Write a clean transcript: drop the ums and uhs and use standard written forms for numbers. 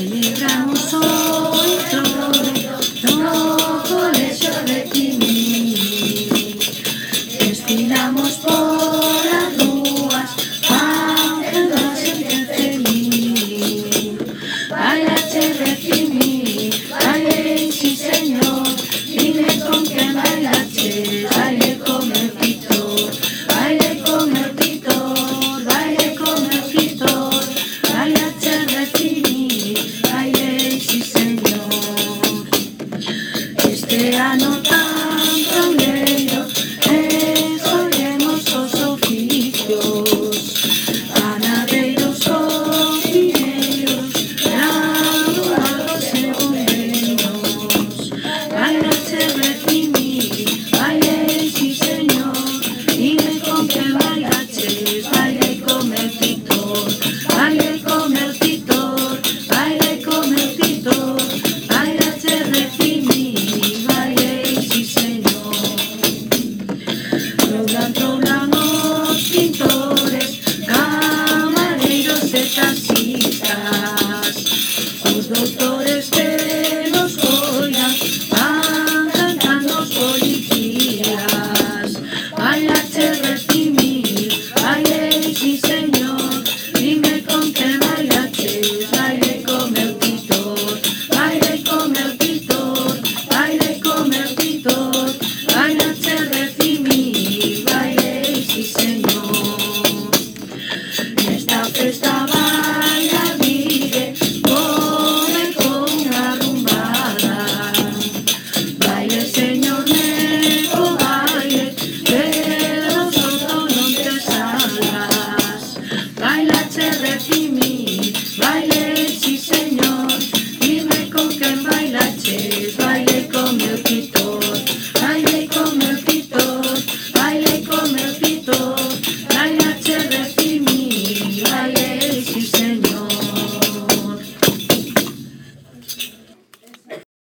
Celebramos hoy todo colegio de Timí. Desfilamos por las ruas, cantando siempre feliz. Vaya de Timí, vaya sí señor, dime con quién bailaste, baile con el Pitor, baile con el Pitor, baile con el Pitor, vaya de Timí, baile sí señor. Este año tan trauleiro, escollemos os oficios, panadeiros, cocineiros, graduados e bombeiros. Baila Timí, baile sí señor, dime con qué bailaches, baile con el Pitor, baile con el Pitor, baile con el Pitor, baila Timí, baile sí señor. Doblan los pintores, camareros e taxistas, os doutores